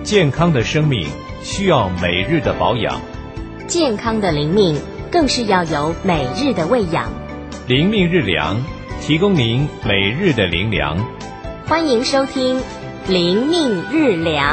健康的生命需要每日的保养， 健康的灵命更是要有每日的喂养。 灵命日粮，提供您每日的灵粮。 欢迎收听灵命日粮。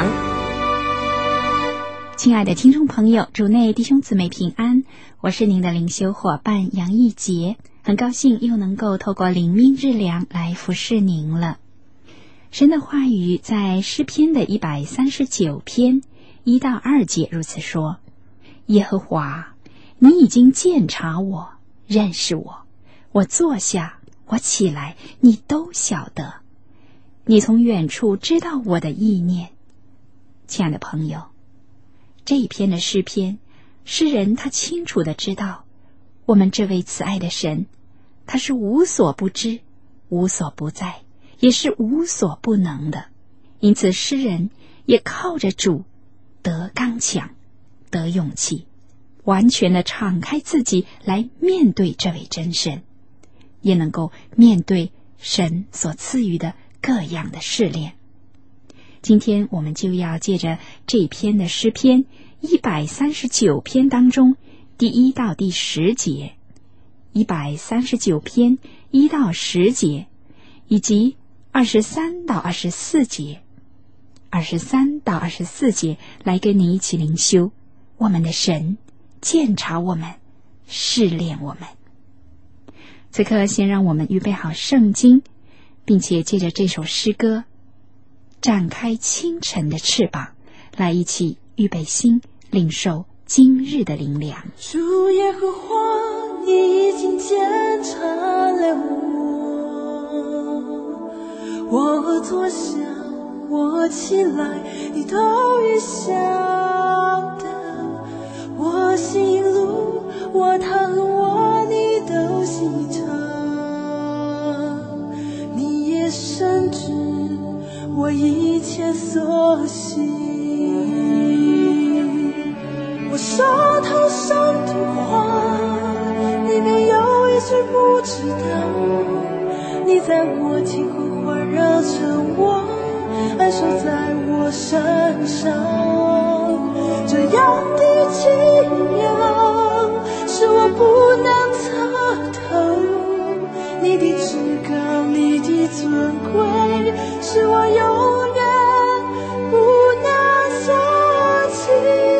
亲爱的听众朋友，主内弟兄姊妹平安，我是您的灵修伙伴杨义杰，很高兴又能够透过灵命日粮来服侍您了。神的话语在诗篇的139篇1到2节如此说：耶和华，你已经鉴察我，认识我，我坐下，我起来，你都晓得。你从远处知道我的意念。亲爱的朋友，这一篇的诗篇，诗人他清楚地知道，我们这位慈爱的神，他是无所不知，无所不在，也是无所不能的。因此诗人也靠着主得刚强，得勇气，完全地敞开自己来面对这位真神，也能够面对神所赐予的各样的试炼。今天我们就要借着这篇的诗篇139篇当中第1到第10节，139篇1到10节，以及23到24节，23到24节来跟你一起灵修我们的神鉴察我们，试炼我们。此刻先让我们预备好圣经，并且借着这首诗歌展开清晨的翅膀，来一起预备心，领受今日的灵粮。 主耶和华，你已经检查了我坐下，我起来，你都已晓得。我行路，我躺卧，你都细察。你也深知我一切所行。我舌头上的话，你没有一句不知道。你在我天空环绕着我，安守在我身上。这样的奇妙是我不能测透，你的至高，你的尊贵，是我永远不能所及。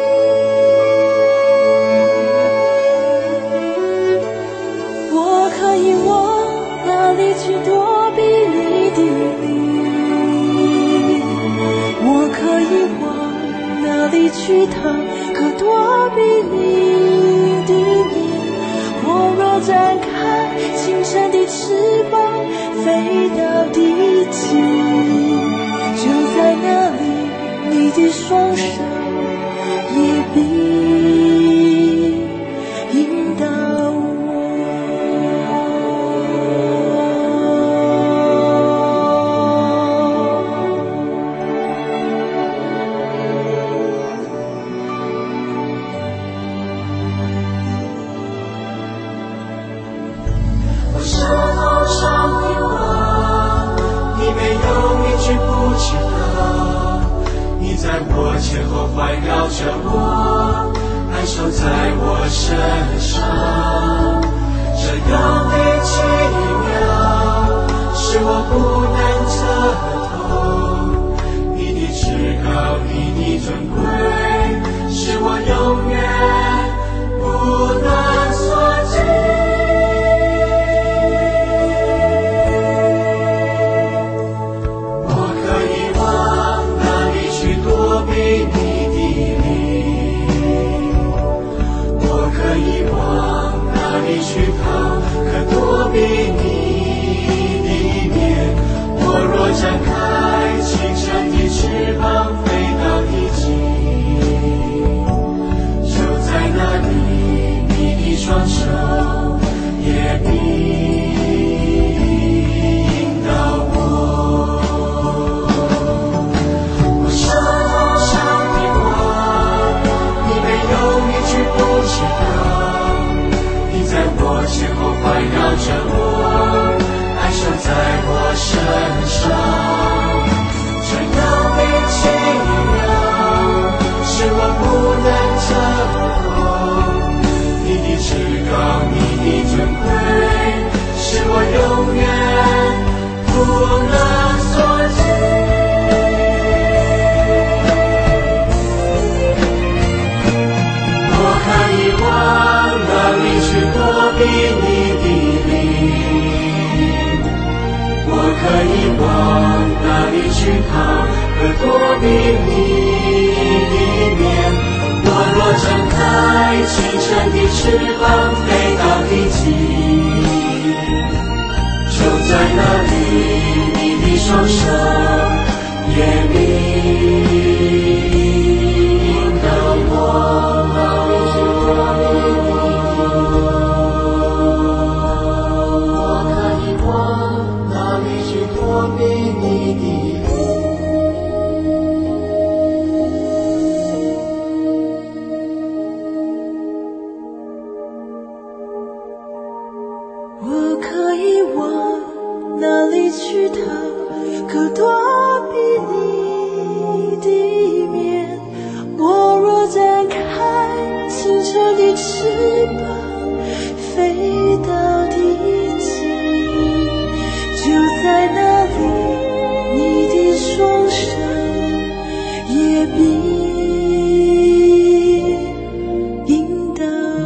我可以往哪里去躲避你的灵？我可以往哪里去逃，可躲避你的面？我若展开清晨的翅膀，飞到地极，就在那里，你的双手也必引导我。 我舌头上的话，你没有一句不知道。你在我前后环绕着我，安守在我身上。这样的奇妙，是我不能测透。你的至高，你的尊贵，是我永远不能所及。去逃，可可躲避你的面。我若张开清晨的翅膀，飞到地极，就在那里，你的双手也必引导我。我可以往哪里去躲避你的面？ 我可以往哪里去逃？可躲避你的面。我若展开清澈的翅膀，飞到地极，就在那里，你的双手也必引导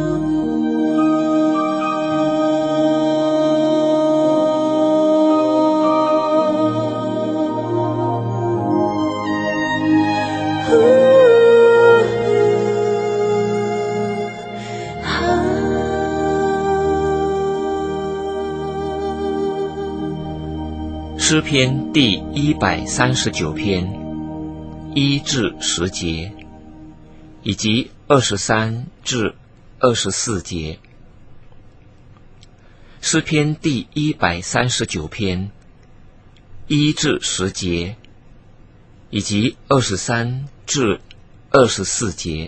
诗篇第139篇1至10节，以及23至24节。诗篇第139篇1至10节，以及23至24节。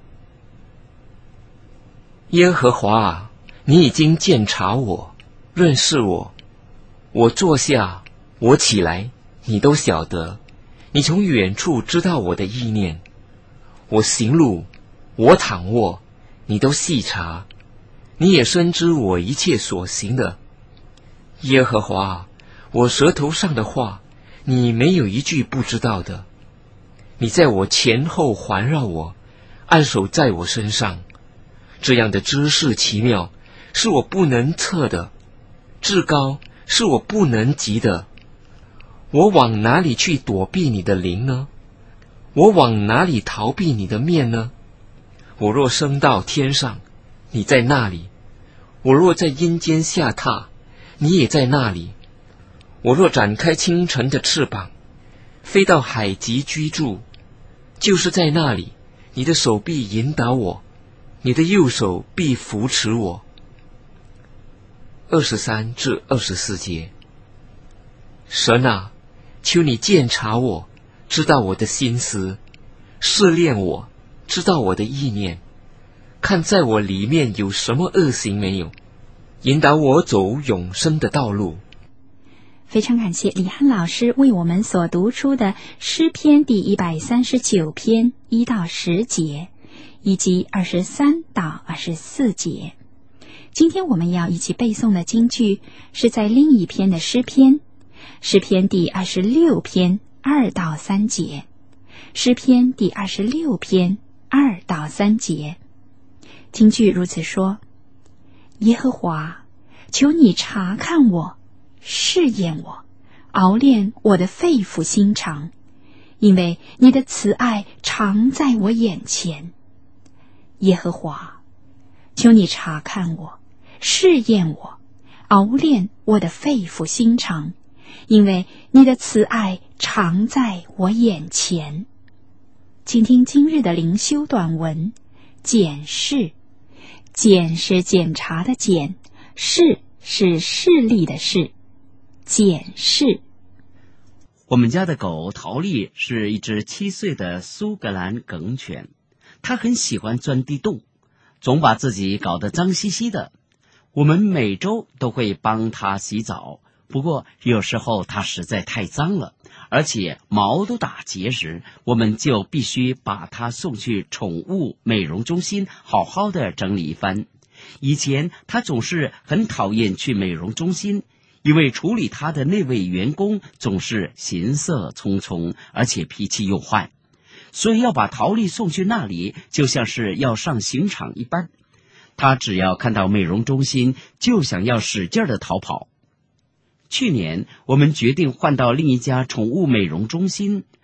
耶和华啊，你已经鉴察我，认识我，我坐下，我起来，你都晓得。你从远处知道我的意念，我行路，我躺卧，你都细察。你也深知我一切所行的。耶和华，我舌头上的话，你没有一句不知道的。你在我前后环绕我，按手在我身上。这样的知识奇妙，是我不能测的，至高是我不能及的。我往哪里去躲避你的灵呢？我往哪里逃避你的面呢？我若升到天上，你在那里；我若在阴间下榻，你也在那里。我若展开清晨的翅膀，飞到海极居住，就是在那里，你的手臂引导我，你的右手必扶持我。23至24节。神啊，求你鉴察我，知道我的心思，试炼我，知道我的意念，看在我里面有什么恶行没有，引导我走永生的道路。 非常感谢李翰老师为我们所读出的诗篇第139篇1到10节，以及23到24节。今天我们要一起背诵的经句是在另一篇的诗篇，诗篇第26篇2到3节，诗篇第26篇2到3节。经句如此说：耶和华，求你查看我，试验我，熬炼我的肺腑心肠，因为你的慈爱常在我眼前。耶和华，求你查看我，试验我，熬炼我的肺腑心肠，因为你的慈爱常在我眼前。请听今日的灵修短文，检视。检是检查的检，视是视力的视。检视。 我们家的狗陶丽是一只7岁的苏格兰梗犬，它很喜欢钻地洞，总把自己搞得脏兮兮的。我们每周都会帮它洗澡，不过有时候它实在太脏了，而且毛都打结时，我们就必须把它送去宠物美容中心好好的整理一番。以前它总是很讨厌去美容中心，因为处理它的那位员工总是行色匆匆，而且脾气又坏，所以要把陶丽送去那里，就像是要上刑场一般。他只要看到美容中心，就想要使劲的逃跑。去年我们决定换到另一家宠物美容中心，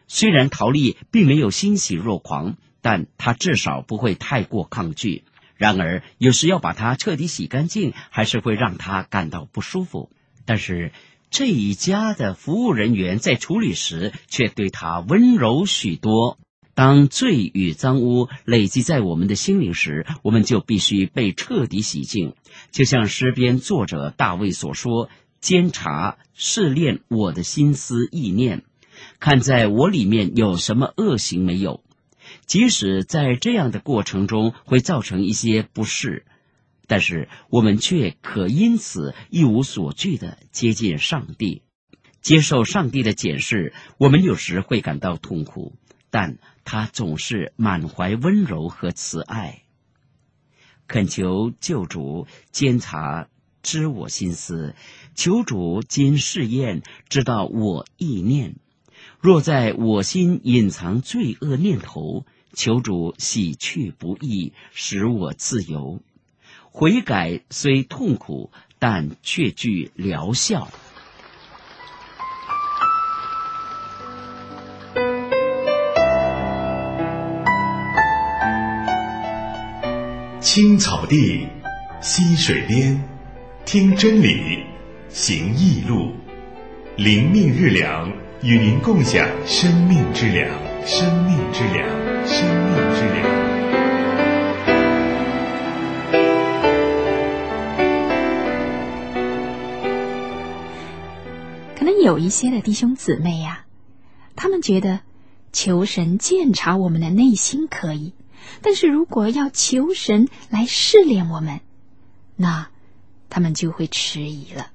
虽然陶丽并没有欣喜若狂，但他至少不会太过抗拒。然而有时要把它彻底洗干净，还是会让他感到不舒服。但是这一家的服务人员在处理时却对他温柔许多。当罪与脏污累积在我们的心灵时，我们就必须被彻底洗净。就像诗篇作者大卫所说，监察试炼我的心思意念，看在我里面有什么恶行没有。即使在这样的过程中会造成一些不适，但是我们却可因此一无所惧地接近上帝。接受上帝的检视，我们有时会感到痛苦，但他总是满怀温柔和慈爱。恳求救主监察知我心思，求主经试验知道我意念。若在我心隐藏罪恶念头，求主洗去不义，使我自由。悔改虽痛苦，但却具疗效。 青草地，溪水边，听真理，行义路，灵命日粮，与您共享生命之粮，生命之粮，生命之粮。 可能有一些的弟兄姊妹呀，他们觉得求神鉴察我们的内心可以，但是如果要求神来试炼我们，那他们就会迟疑了。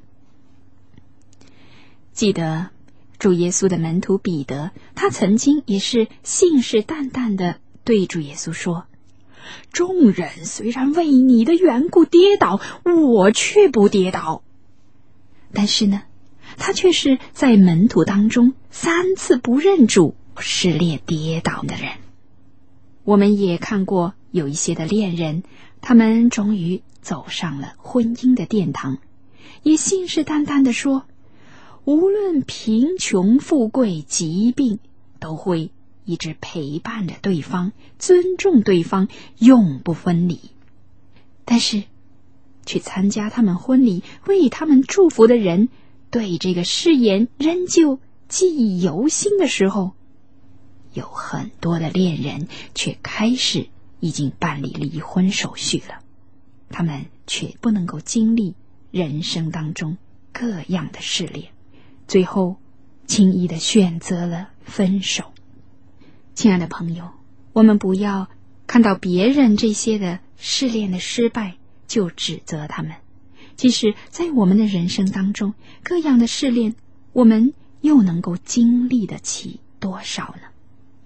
记得主耶稣的门徒彼得，他曾经也是信誓旦旦地对主耶稣说，众人虽然为你的缘故跌倒，我却不跌倒。但是呢，他却是在门徒当中3次不认主，失恋跌倒的人。我们也看过有一些的恋人，他们终于走上了婚姻的殿堂，也信誓旦旦地说，无论贫穷富贵疾病，都会一直陪伴着对方，尊重对方，永不分离。但是去参加他们婚礼为他们祝福的人，对这个誓言仍旧记忆犹新的时候，有很多的恋人却开始已经办理离婚手续了，他们却不能够经历人生当中各样的试炼，最后轻易的选择了分手。亲爱的朋友，我们不要看到别人这些的试炼的失败就指责他们，其实在我们的人生当中，各样的试炼我们又能够经历得起多少呢？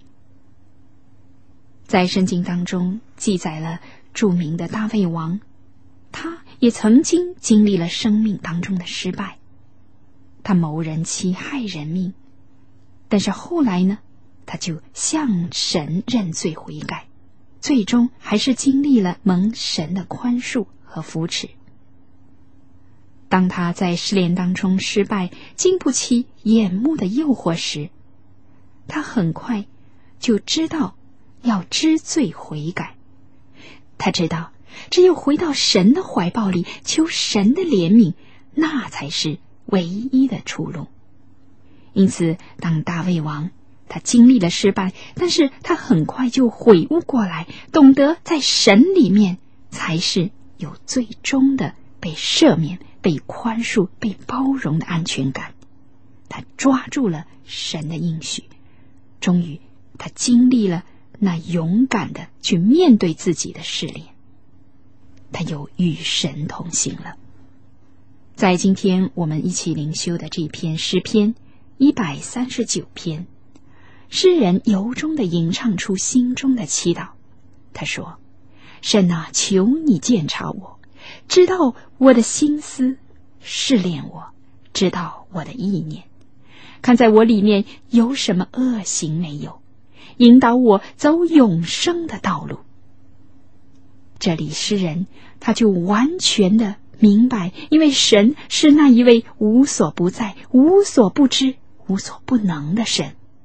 在圣经当中记载了著名的大卫王，他也曾经经历了生命当中的失败，他谋人妻害人命，但是后来呢，他就向神认罪悔改，最终还是经历了蒙神的宽恕和扶持。当他在试炼当中失败，经不起眼目的诱惑时，他很快就知道要知罪悔改。他知道只有回到神的怀抱里，求神的怜悯，那才是唯一的出路。因此当大卫王他经历了失败，但是他很快就悔悟过来，懂得在神里面才是有最终的被赦免、被宽恕、被包容的安全感。他抓住了神的应许，终于他经历了那勇敢的去面对自己的试炼，他又与神同行了。在今天我们一起灵修的这篇诗篇139篇，诗人由衷地吟唱出心中的祈祷。他说，神啊，求你鉴察我，知道我的心思，试炼我，知道我的意念，看在我里面有什么恶行没有，引导我走永生的道路。这里诗人他就完全的明白，因为神是那一位无所不在、无所不知、无所不能的神，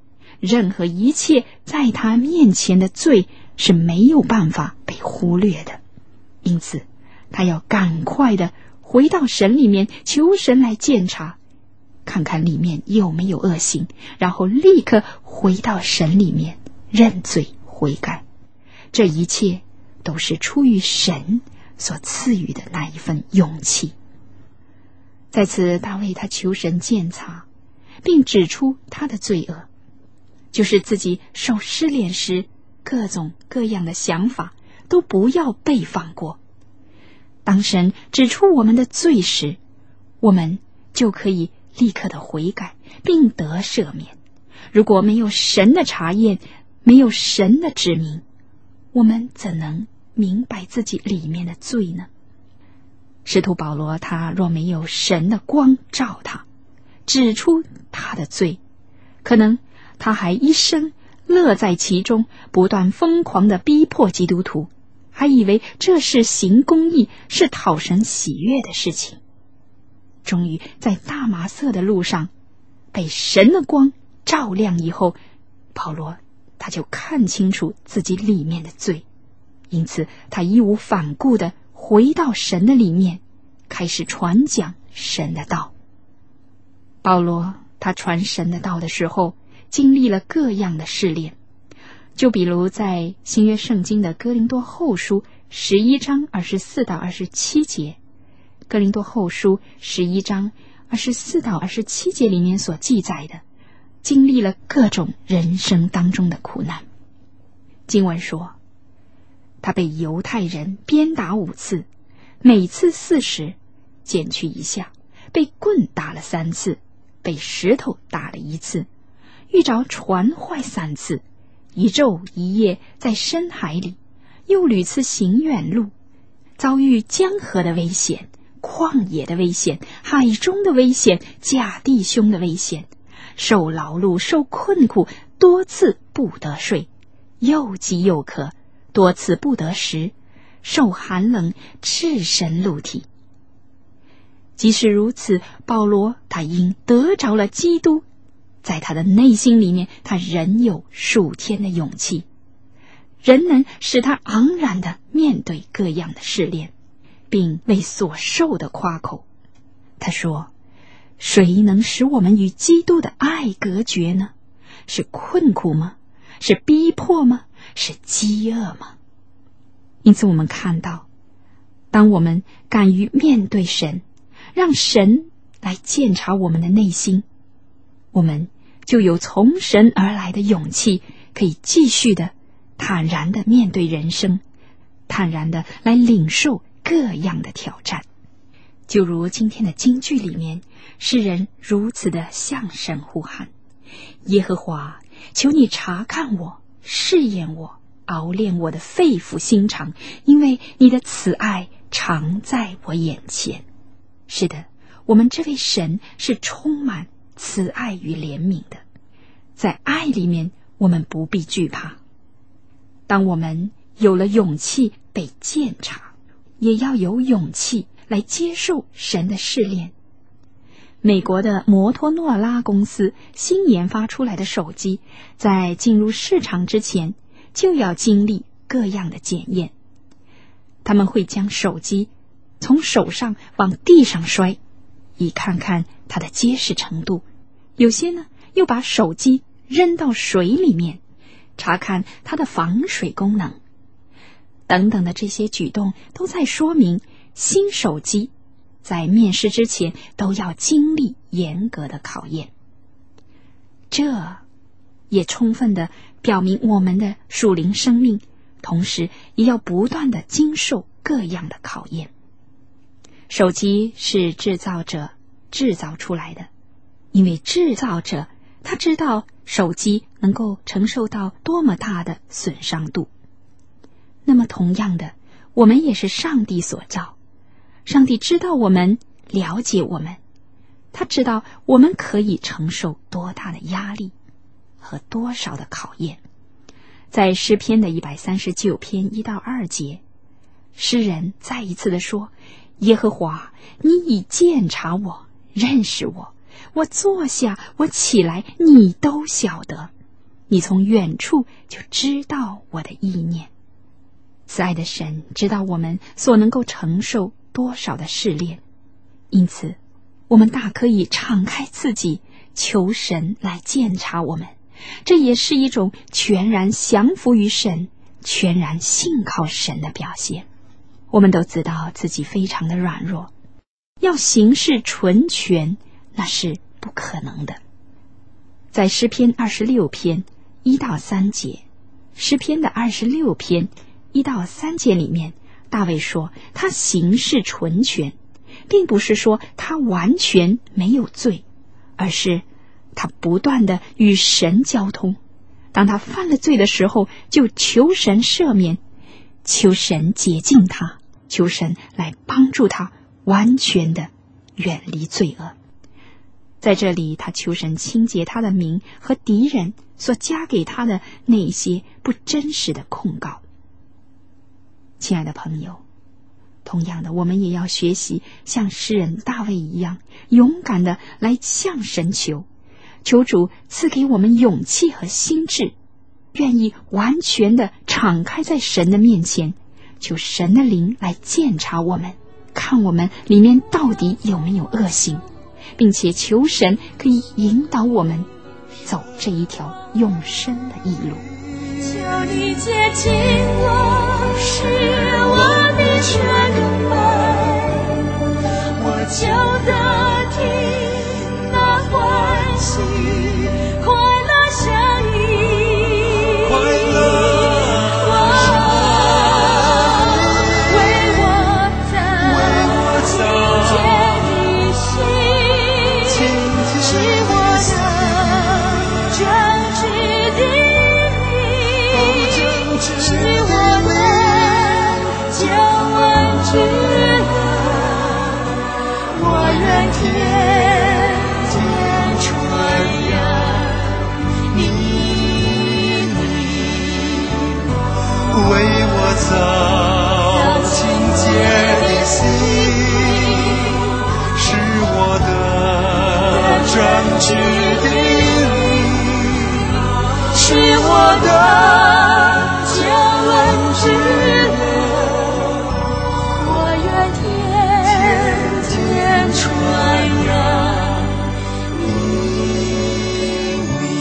任何一切在他面前的罪是没有办法被忽略的，因此他要赶快的回到神里面，求神来鉴察，看看里面有没有恶行，然后立刻回到神里面认罪悔改。这一切都是出于神所赐予的那一份勇气。在此，大卫他求神鉴察，并指出他的罪恶，就是自己受失恋时各种各样的想法都不要被放过。当神指出我们的罪时，我们就可以立刻的悔改并得赦免。如果没有神的查验，没有神的指明，我们怎能明白自己里面的罪呢？使徒保罗他若没有神的光照他，指出他的罪，可能他还一生乐在其中，不断疯狂地逼迫基督徒，还以为这是行公义，是讨神喜悦的事情。终于在大马色的路上被神的光照亮以后，保罗他就看清楚自己里面的罪，因此他义无反顾地回到神的里面，开始传讲神的道。保罗他传神的道的时候，经历了各样的试炼，就比如在新约圣经的哥林多后书11章24到27节，哥林多后书11章24到27节里面所记载的，经历了各种人生当中的苦难。经文说，他被犹太人鞭打5次，每次40，减去1下，被棍打了3次，被石头打了1次，遇着船坏3次，1昼1夜在深海里，又屡次行远路，遭遇江河的危险，旷野的危险，海中的危险，假弟兄的危险，受劳碌，受困苦，多次不得睡，又饥又渴，多次不得食，受寒冷，赤身露体。即使如此，保罗他因得着了基督，在他的内心里面，他仍有数天的勇气，仍能使他昂然地面对各样的试炼，并为所受的夸口。他说，谁能使我们与基督的爱隔绝呢？是困苦吗？是逼迫吗？是饥饿吗？因此我们看到，当我们敢于面对神，让神来鉴察我们的内心，我们就有从神而来的勇气，可以继续的坦然的面对人生，坦然的来领受各样的挑战。就如今天的金句里面，诗人如此的向神呼喊，耶和华，求你查看我，试验我，熬炼我的肺腑心肠，因为你的慈爱常在我眼前。是的，我们这位神是充满慈爱与怜悯的，在爱里面我们不必惧怕。当我们有了勇气被鉴察，也要有勇气来接受神的试炼。美国的摩托罗拉公司新研发出来的手机，在进入市场之前就要经历各样的检验。他们会将手机从手上往地上摔，以看看它的结实程度。有些呢，又把手机扔到水里面，查看它的防水功能。等等的这些举动都在说明，新手机在面世之前都要经历严格的考验。这也充分的表明我们的属灵生命，同时也要不断的经受各样的考验。手机是制造者制造出来的，因为制造者他知道手机能够承受到多么大的损伤度。那么同样的，我们也是上帝所造，上帝知道我们，了解我们，他知道我们可以承受多大的压力和多少的考验。在诗篇的139篇1到2节，诗人再一次的说，耶和华，你已鉴察我，认识我，我坐下，我起来，你都晓得。 你从远处就知道我的意念。慈爱的神知道我们所能够承受多少的试炼，因此我们大可以敞开自己，求神来鉴察我们。这也是一种全然降服于神、全然信靠神的表现。我们都知道自己非常的软弱，要行事纯全，那是不可能的。在诗篇26篇1到3节，诗篇的26篇1到3节里面，大卫说他行事纯全，并不是说他完全没有罪，而是他不断的与神交通。当他犯了罪的时候，就求神赦免，求神洁净他，求神来帮助他完全的远离罪恶。在这里，他求神清洁他的名和敌人所加给他的那些不真实的控告。亲爱的朋友，同样的，我们也要学习像诗人大卫一样，勇敢的来向神求，求主赐给我们勇气和心智，愿意完全的敞开在神的面前，求神的灵来鉴察我们，看我们里面到底有没有恶行，并且求神可以引导我们走这一条永生的义路。 求你洁净我，是我的全白，我就得听那欢喜快乐声音，为我造清洁的心，是我的真挚的是我的救恩之乐，我愿天天传扬你名，为我造清洁的心，是我的真挚的灵，是我的之乐，我愿天天传扬你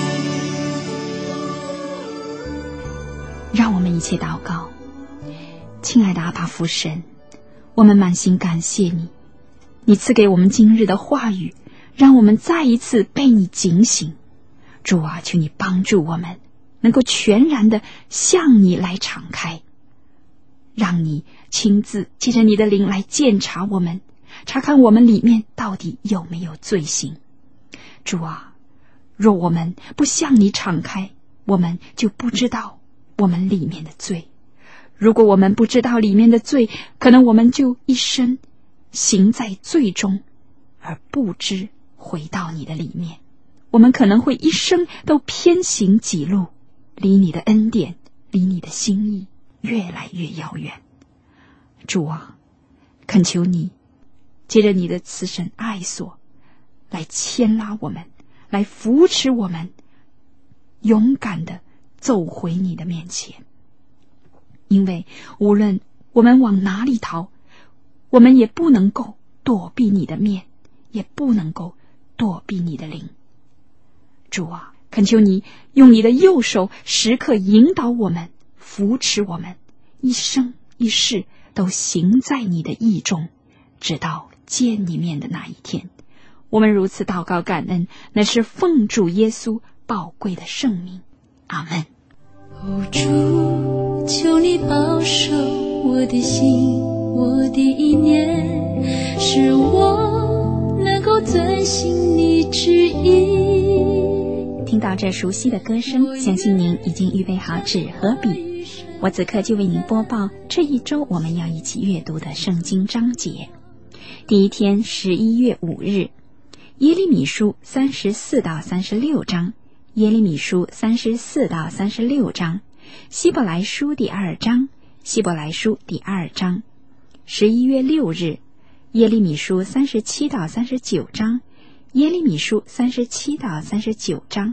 名。 让我们一起祷告。亲爱的阿爸父神，我们满心感谢你，你赐给我们今日的话语，让我们再一次被你警醒。主啊，求你帮助我们能够全然的向你来敞开，让你亲自借着你的灵来鉴察我们，查看我们里面到底有没有罪行。主啊，若我们不向你敞开，我们就不知道我们里面的罪。如果我们不知道里面的罪，可能我们就一生行在罪中，而不知回到你的里面。我们可能会一生都偏行己路，离你的恩典，离你的心意越来越遥远。主啊，恳求你借着你的慈神爱所来牵拉我们，来扶持我们，勇敢地走回你的面前。因为无论我们往哪里逃，我们也不能够躲避你的面，也不能够躲避你的灵。主啊，恳求你用你的右手时刻引导我们，扶持我们，一生一世都行在你的意中，直到见你面的那一天。我们如此祷告感恩，那是奉主耶稣宝贵的圣名。阿们。 哦，主，求你保守我的心，我的意念，使我能够遵行你旨意。 听到这熟悉的歌声，相信您已经预备好纸和笔。我此刻就为您播报这一周我们要一起阅读的圣经章节。第一天11月5日，耶利米书34到36章，耶利米书34到36章，希伯来书第2章，希伯来书第2章。11月6日，耶利米书37到39章，耶利米书37到39章，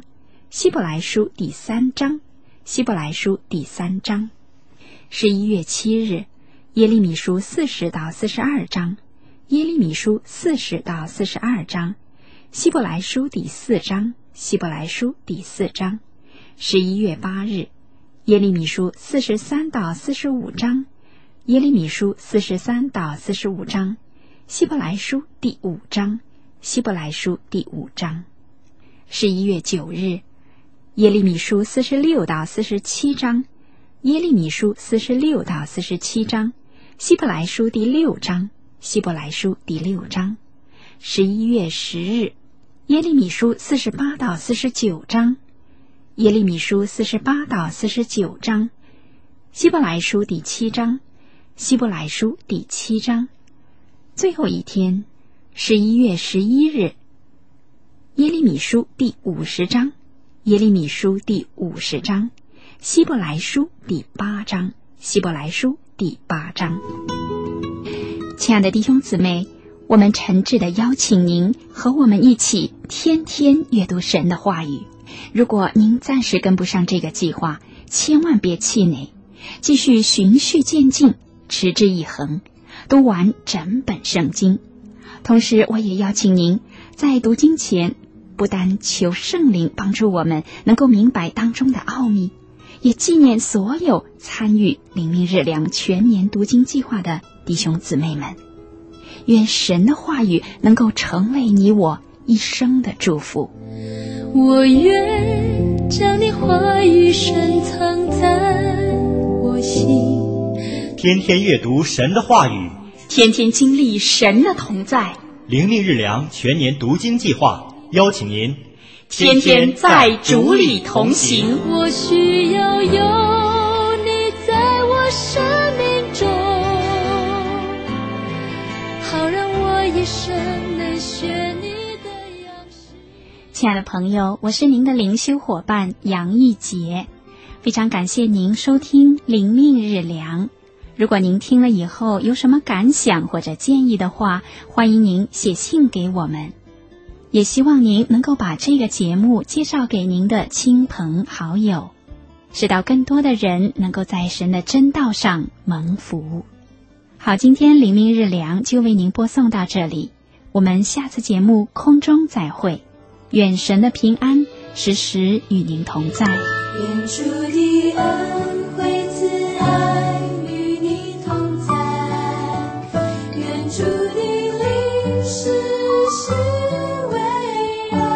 希伯来书第3章，希伯来书第3章。11月7日，耶利米书40到42章，耶利米书40到42章，希伯来书第4章，希伯来书第4章。11月8日，耶利米书43到45章，耶利米书43到45章，希伯来书第5章，希伯来书第5章。11月9日，耶利米书46到47章，耶利米书46到47章，希伯来书第6章，希伯来书第6章。11月10日，耶利米书48到49章，耶利米书48到49章，希伯来书第7章，希伯来书第7章。最后一天，11月11日，耶利米书第50章，耶利米书第50章，希伯来书第8章，希伯来书第8章。亲爱的弟兄姊妹，我们诚挚地邀请您和我们一起天天阅读神的话语。如果您暂时跟不上这个计划，千万别气馁，继续循序渐进，持之以恒，读完整本圣经。同时我也邀请您在读经前，不但求圣灵帮助我们能够明白当中的奥秘，也纪念所有参与灵命日粮全年读经计划的弟兄姊妹们。愿神的话语能够成为你我一生的祝福。 我愿将你话语深藏在我心， 天天阅读神的话语， 天天经历神的同在。 灵命日粮全年读经计划邀请您天天在主里同行。 我需要有你在我生命中，好让我一生能学你的样式。 亲爱的朋友，我是您的灵修伙伴杨义杰，非常感谢您收听灵命日粮。如果您听了以后有什么感想或者建议的话，欢迎您写信给我们。也希望您能够把这个节目介绍给您的亲朋好友，使到更多的人能够在神的真道上蒙福。好，今天灵命日粮就为您播送到这里，我们下次节目空中再会。愿神的平安时时与您同在。 愿主的恩惠慈爱与你同在，愿主的灵时时围绕，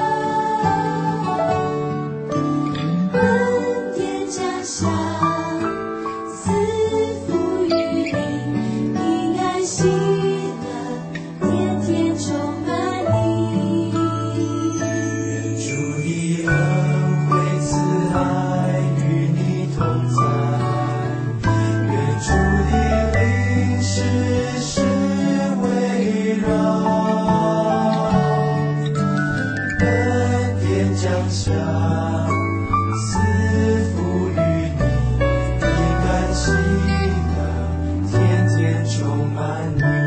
恩典降下，赐福于你，平安喜乐，天天充满你。 愿主的恩惠慈爱与你同在，愿主的灵时时围绕，恩典降下，赐福于你，平安喜乐，天天充满你。